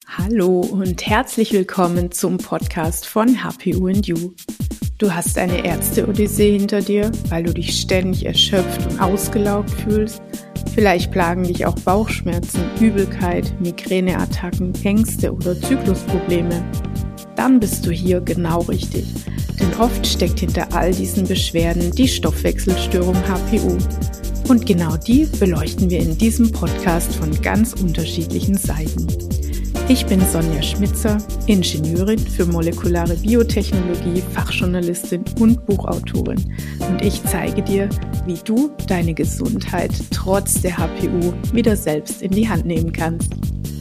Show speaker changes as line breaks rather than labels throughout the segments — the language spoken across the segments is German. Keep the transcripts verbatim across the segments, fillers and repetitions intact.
Hallo und herzlich willkommen zum Podcast von H P U and You. Du hast eine Ärzte-Odyssee hinter dir, weil du dich ständig erschöpft und ausgelaugt fühlst. Vielleicht plagen dich auch Bauchschmerzen, Übelkeit, Migräneattacken, Ängste oder Zyklusprobleme. Dann bist du hier genau richtig. Denn oft steckt hinter all diesen Beschwerden die Stoffwechselstörung H P U. Und genau die beleuchten wir in diesem Podcast von ganz unterschiedlichen Seiten. Ich bin Sonja Schmitzer, Ingenieurin für molekulare Biotechnologie, Fachjournalistin und Buchautorin. Und ich zeige dir, wie du deine Gesundheit trotz der H P U wieder selbst in die Hand nehmen kannst.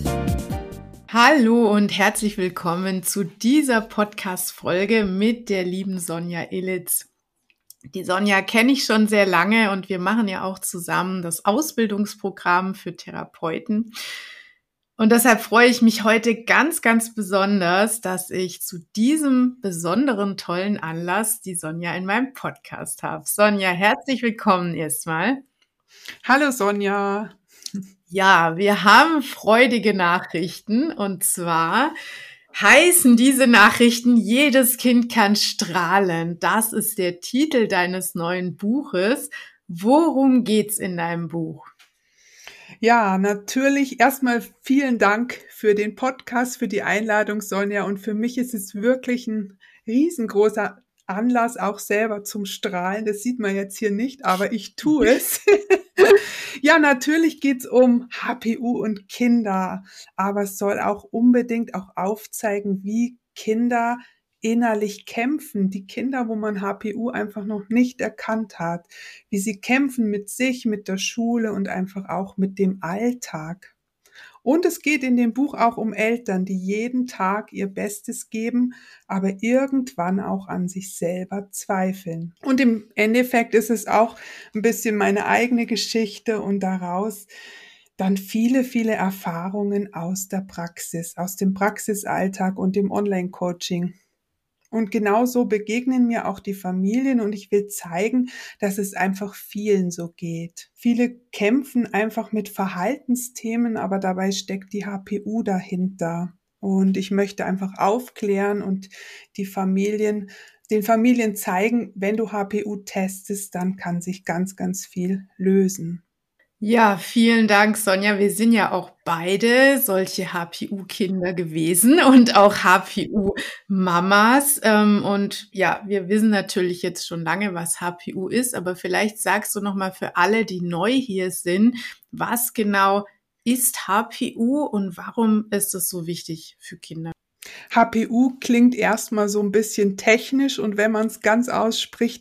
Hallo und herzlich willkommen zu dieser Podcast-Folge mit der lieben Sonja Illitz. Die Sonja kenne ich schon sehr lange und wir machen ja auch zusammen das Ausbildungsprogramm für Therapeuten. Und deshalb freue ich mich heute ganz, ganz besonders, dass ich zu diesem besonderen, tollen Anlass die Sonja in meinem Podcast habe. Sonja, herzlich willkommen erstmal.
Hallo Sonja.
Ja, wir haben freudige Nachrichten und zwar heißen diese Nachrichten, jedes Kind kann strahlen. Das ist der Titel deines neuen Buches. Worum geht's in deinem Buch?
Ja, natürlich erstmal vielen Dank für den Podcast, für die Einladung, Sonja. Und für mich ist es wirklich ein riesengroßer Anlass, auch selber zum Strahlen. Das sieht man jetzt hier nicht, aber ich tue es. Ja, natürlich geht's um H P U und Kinder, aber es soll auch unbedingt auch aufzeigen, wie Kinder innerlich kämpfen, die Kinder, wo man H P U einfach noch nicht erkannt hat, wie sie kämpfen mit sich, mit der Schule und einfach auch mit dem Alltag. Und es geht in dem Buch auch um Eltern, die jeden Tag ihr Bestes geben, aber irgendwann auch an sich selber zweifeln. Und im Endeffekt ist es auch ein bisschen meine eigene Geschichte und daraus dann viele, viele Erfahrungen aus der Praxis, aus dem Praxisalltag und dem Online-Coaching. Und genauso begegnen mir auch die Familien und ich will zeigen, dass es einfach vielen so geht. Viele kämpfen einfach mit Verhaltensthemen, aber dabei steckt die H P U dahinter. Und ich möchte einfach aufklären und die Familien, den Familien zeigen, wenn du H P U testest, dann kann sich ganz, ganz viel lösen.
Ja, vielen Dank, Sonja. Wir sind ja auch beide solche H P U-Kinder gewesen und auch H P U-Mamas. Ähm, und ja, wir wissen natürlich jetzt schon lange, was H P U ist, aber vielleicht sagst du noch mal für alle, die neu hier sind, was genau ist H P U und warum ist es so wichtig für Kinder?
H P U klingt erstmal so ein bisschen technisch und wenn man es ganz ausspricht,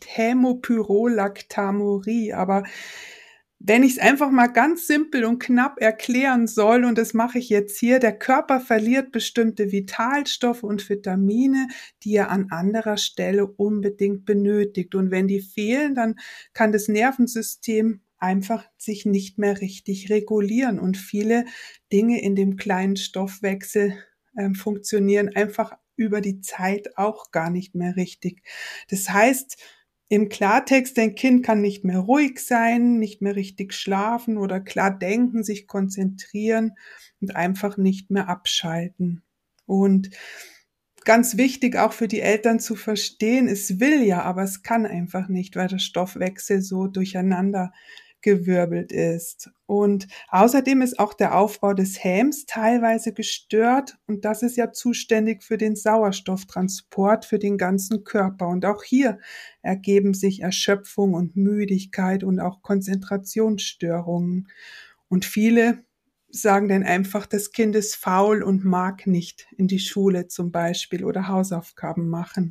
Hämopyrolactamurie, aber wenn ich es einfach mal ganz simpel und knapp erklären soll, und das mache ich jetzt hier, der Körper verliert bestimmte Vitalstoffe und Vitamine, die er an anderer Stelle unbedingt benötigt. Und wenn die fehlen, dann kann das Nervensystem einfach sich nicht mehr richtig regulieren. Und viele Dinge in dem kleinen Stoffwechsel äh, funktionieren einfach über die Zeit auch gar nicht mehr richtig. Das heißt, im Klartext, dein Kind kann nicht mehr ruhig sein, nicht mehr richtig schlafen oder klar denken, sich konzentrieren und einfach nicht mehr abschalten. Und ganz wichtig auch für die Eltern zu verstehen, es will ja, aber es kann einfach nicht, weil der Stoffwechsel so durcheinander gewirbelt ist. Und außerdem ist auch der Aufbau des Häms teilweise gestört und das ist ja zuständig für den Sauerstofftransport für den ganzen Körper. Und auch hier ergeben sich Erschöpfung und Müdigkeit und auch Konzentrationsstörungen. Und viele sagen dann einfach, das Kind ist faul und mag nicht in die Schule zum Beispiel oder Hausaufgaben machen.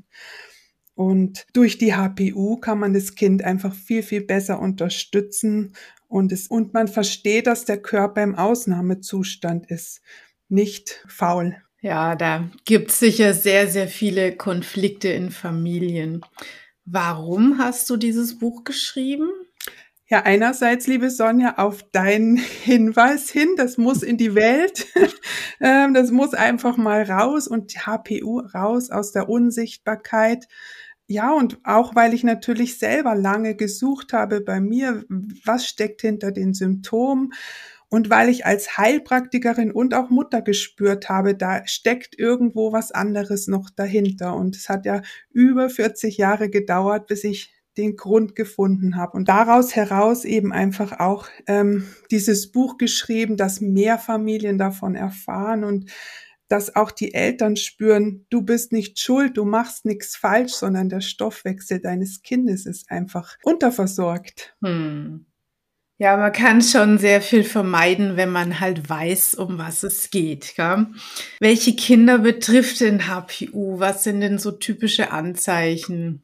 Und durch die H P U kann man das Kind einfach viel, viel besser unterstützen und es, und man versteht, dass der Körper im Ausnahmezustand ist, nicht faul.
Ja, da gibt's sicher sehr, sehr viele Konflikte in Familien. Warum hast du dieses Buch geschrieben?
Ja, einerseits, liebe Sonja, auf deinen Hinweis hin, das muss in die Welt, Ähm, das muss einfach mal raus und die H P U raus aus der Unsichtbarkeit. Ja, und auch weil ich natürlich selber lange gesucht habe bei mir, was steckt hinter den Symptomen Und weil ich als Heilpraktikerin und auch Mutter gespürt habe, da steckt irgendwo was anderes noch dahinter. Und es hat ja über vierzig Jahre gedauert, bis ich den Grund gefunden habe. Und daraus heraus eben einfach auch ähm, dieses Buch geschrieben, dass mehr Familien davon erfahren und dass auch die Eltern spüren, du bist nicht schuld, du machst nichts falsch, sondern der Stoffwechsel deines Kindes ist einfach unterversorgt.
Hm. Ja, man kann schon sehr viel vermeiden, wenn man halt weiß, um was es geht, gell? Welche Kinder betrifft denn H P U? Was sind denn so typische Anzeichen?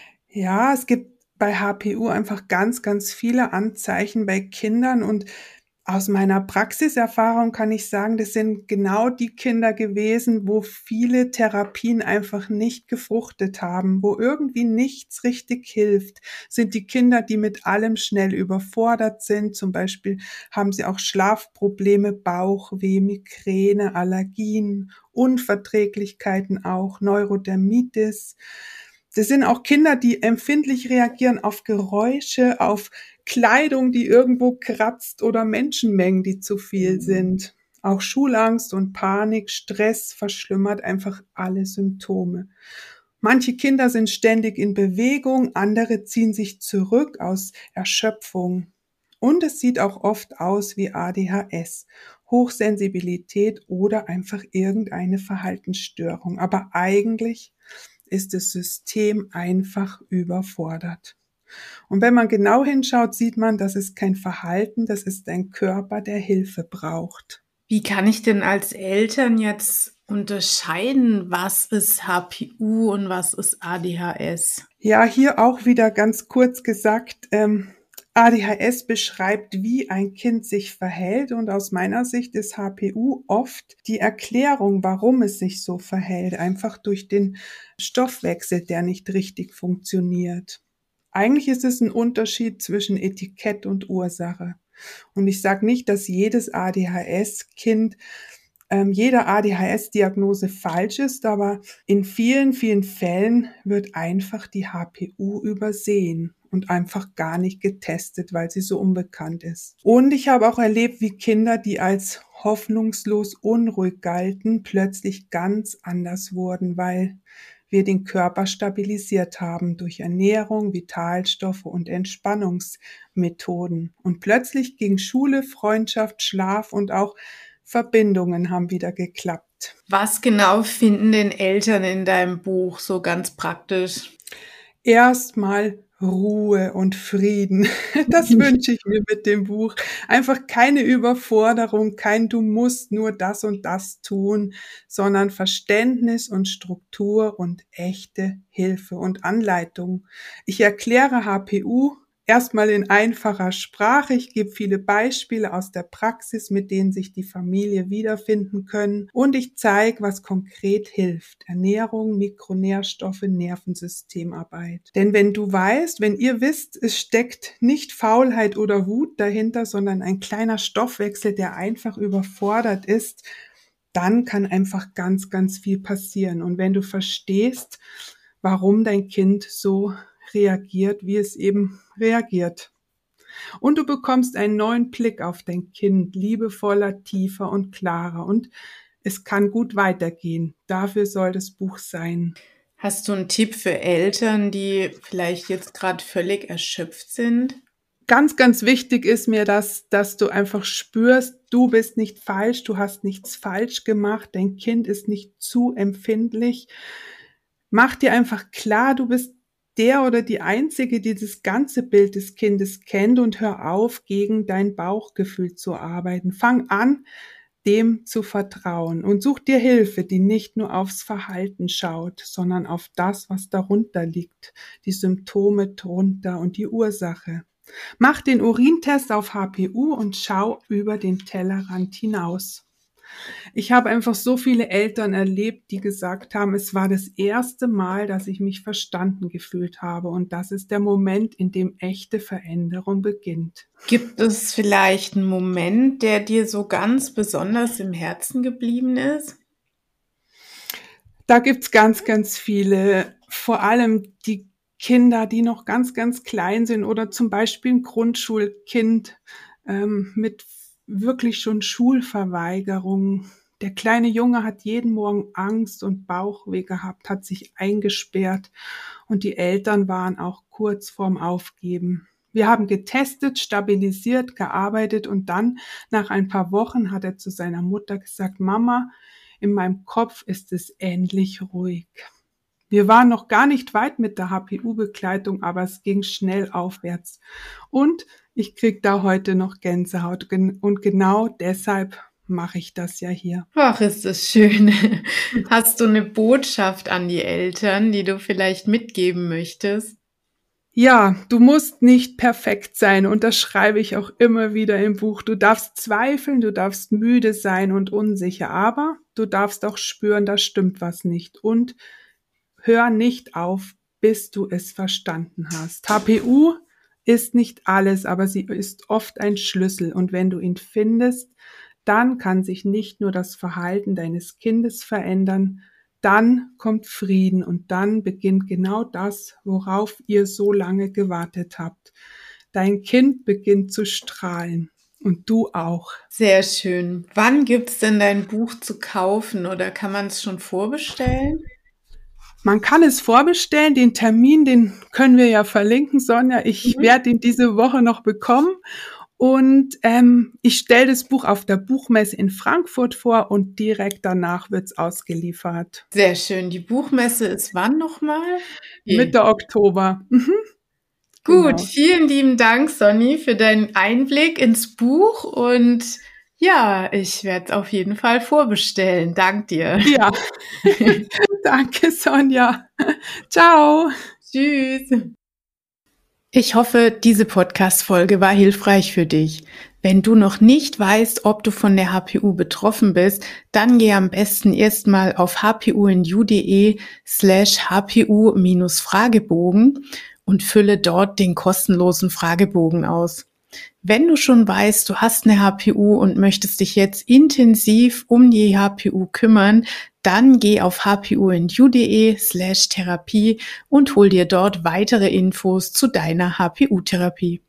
Ja, es gibt bei H P U einfach ganz, ganz viele Anzeichen bei Kindern und aus meiner Praxiserfahrung kann ich sagen, das sind genau die Kinder gewesen, wo viele Therapien einfach nicht gefruchtet haben, wo irgendwie nichts richtig hilft. Sind die Kinder, die mit allem schnell überfordert sind. Zum Beispiel haben sie auch Schlafprobleme, Bauchweh, Migräne, Allergien, Unverträglichkeiten auch, Neurodermitis. Das sind auch Kinder, die empfindlich reagieren auf Geräusche, auf Kleidung, die irgendwo kratzt oder Menschenmengen, die zu viel sind. Auch Schulangst und Panik, Stress verschlimmert einfach alle Symptome. Manche Kinder sind ständig in Bewegung, andere ziehen sich zurück aus Erschöpfung. Und es sieht auch oft aus wie A D H S, Hochsensibilität oder einfach irgendeine Verhaltensstörung. Aber eigentlich ist das System einfach überfordert. Und wenn man genau hinschaut, sieht man, das ist kein Verhalten, das ist ein Körper, der Hilfe braucht.
Wie kann ich denn als Eltern jetzt unterscheiden, was ist H P U und was ist A D H S?
Ja, hier auch wieder ganz kurz gesagt, ähm, A D H S beschreibt, wie ein Kind sich verhält und aus meiner Sicht ist H P U oft die Erklärung, warum es sich so verhält, einfach durch den Stoffwechsel, der nicht richtig funktioniert. Eigentlich ist es ein Unterschied zwischen Etikett und Ursache. Und ich sage nicht, dass jedes A D H S-Kind, ähm, jede A D H S-Diagnose falsch ist, aber in vielen, vielen Fällen wird einfach die H P U übersehen und einfach gar nicht getestet, weil sie so unbekannt ist. Und ich habe auch erlebt, wie Kinder, die als hoffnungslos unruhig galten, plötzlich ganz anders wurden, weil wir den Körper stabilisiert haben durch Ernährung, Vitalstoffe und Entspannungsmethoden. Und plötzlich ging Schule, Freundschaft, Schlaf und auch Verbindungen haben wieder geklappt.
Was genau finden denn Eltern in deinem Buch so ganz praktisch?
Erstmal Ruhe und Frieden. Das wünsche ich mir mit dem Buch. Einfach keine Überforderung, kein Du musst nur das und das tun, sondern Verständnis und Struktur und echte Hilfe und Anleitung. Ich erkläre H P U erstmal in einfacher Sprache. Ich gebe viele Beispiele aus der Praxis, mit denen sich die Familie wiederfinden können. Und ich zeige, was konkret hilft. Ernährung, Mikronährstoffe, Nervensystemarbeit. Denn wenn du weißt, wenn ihr wisst, es steckt nicht Faulheit oder Wut dahinter, sondern ein kleiner Stoffwechsel, der einfach überfordert ist, dann kann einfach ganz, ganz viel passieren. Und wenn du verstehst, warum dein Kind so reagiert, wie es eben reagiert. Und du bekommst einen neuen Blick auf dein Kind, liebevoller, tiefer und klarer. Und es kann gut weitergehen. Dafür soll das Buch sein.
Hast du einen Tipp für Eltern, die vielleicht jetzt gerade völlig erschöpft sind?
Ganz, ganz wichtig ist mir, dass, dass du einfach spürst, du bist nicht falsch, du hast nichts falsch gemacht, dein Kind ist nicht zu empfindlich. Mach dir einfach klar, du bist der oder die Einzige, die das ganze Bild des Kindes kennt und hör auf, gegen dein Bauchgefühl zu arbeiten. Fang an, dem zu vertrauen und such dir Hilfe, die nicht nur aufs Verhalten schaut, sondern auf das, was darunter liegt, die Symptome drunter und die Ursache. Mach den Urintest auf H P U und schau über den Tellerrand hinaus. Ich habe einfach so viele Eltern erlebt, die gesagt haben, es war das erste Mal, dass ich mich verstanden gefühlt habe. Und das ist der Moment, in dem echte Veränderung beginnt.
Gibt es vielleicht einen Moment, der dir so ganz besonders im Herzen geblieben ist?
Da gibt's ganz, ganz viele, vor allem die Kinder, die noch ganz, ganz klein sind oder zum Beispiel ein Grundschulkind ähm, mit wirklich schon Schulverweigerung. Der kleine Junge hat jeden Morgen Angst und Bauchweh gehabt, hat sich eingesperrt und die Eltern waren auch kurz vorm Aufgeben. Wir haben getestet, stabilisiert, gearbeitet und dann, nach ein paar Wochen, hat er zu seiner Mutter gesagt, Mama, in meinem Kopf ist es endlich ruhig. Wir waren noch gar nicht weit mit der H P U-Begleitung, aber es ging schnell aufwärts. Und ich krieg da heute noch Gänsehaut und genau deshalb mache ich das ja hier.
Ach, ist das schön. Hast du eine Botschaft an die Eltern, die du vielleicht mitgeben möchtest?
Ja, du musst nicht perfekt sein und das schreibe ich auch immer wieder im Buch. Du darfst zweifeln, du darfst müde sein und unsicher, aber du darfst auch spüren, da stimmt was nicht und hör nicht auf, bis du es verstanden hast. H P U ist nicht alles, aber sie ist oft ein Schlüssel und wenn du ihn findest, dann kann sich nicht nur das Verhalten deines Kindes verändern, dann kommt Frieden und dann beginnt genau das, worauf ihr so lange gewartet habt. Dein Kind beginnt zu strahlen und du auch.
Sehr schön. Wann gibt's denn dein Buch zu kaufen oder kann man es schon vorbestellen?
Man kann es vorbestellen, den Termin, den können wir ja verlinken, Sonja. Ich mhm. werde ihn diese Woche noch bekommen. Und ähm, ich stelle das Buch auf der Buchmesse in Frankfurt vor und direkt danach wird's ausgeliefert.
Sehr schön. Die Buchmesse ist wann nochmal?
Mitte Oktober. Mhm.
Gut, genau. Vielen lieben Dank, Sonny, für deinen Einblick ins Buch und ja, ich werde es auf jeden Fall vorbestellen. Dank dir.
Ja, danke, Sonja. Ciao.
Tschüss. Ich hoffe, diese Podcast-Folge war hilfreich für dich. Wenn du noch nicht weißt, ob du von der H P U betroffen bist, dann geh am besten erstmal auf hpundu.de slash hpu minus Fragebogen und fülle dort den kostenlosen Fragebogen aus. Wenn du schon weißt, du hast eine H P U und möchtest dich jetzt intensiv um die H P U kümmern, dann geh auf hpundu.de slash Therapie und hol dir dort weitere Infos zu deiner H P U-Therapie.